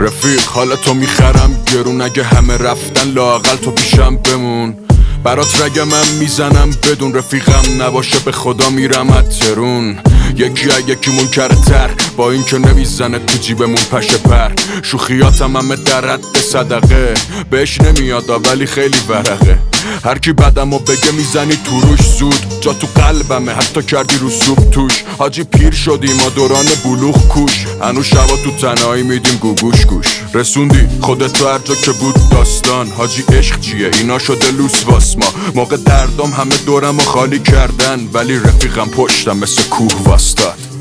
رفیق حالتو میخرم گرون، اگه همه رفتن لااقل تو پیشم بمون. برات رگمم میزنم بدون، رفیقم نباشه به خدا میرم ترون. یکی یکی منکر تر با این که نمیزنه تو جیبمون پشه پر. شوخیاتم همه در حد صدقه، بهش نمیاد ولی خیلی ورقه. هر کی بدمو بگه میزنی تو روش زود، جا تو قلبمه حتی کردی رو سوب توش. حاجی پیر شدیم ما دوران بلوغ کوش، هنو شبا تو تنهایی میدیم گوگوش گوش. رسوندی خودتو هر جا که بود داستان، حاجی عشق چیه اینا شده لوس واس ما. موقع دردم همه دورمو خالی کردن، ولی رفیقم پشتم مثل کوه واستاد.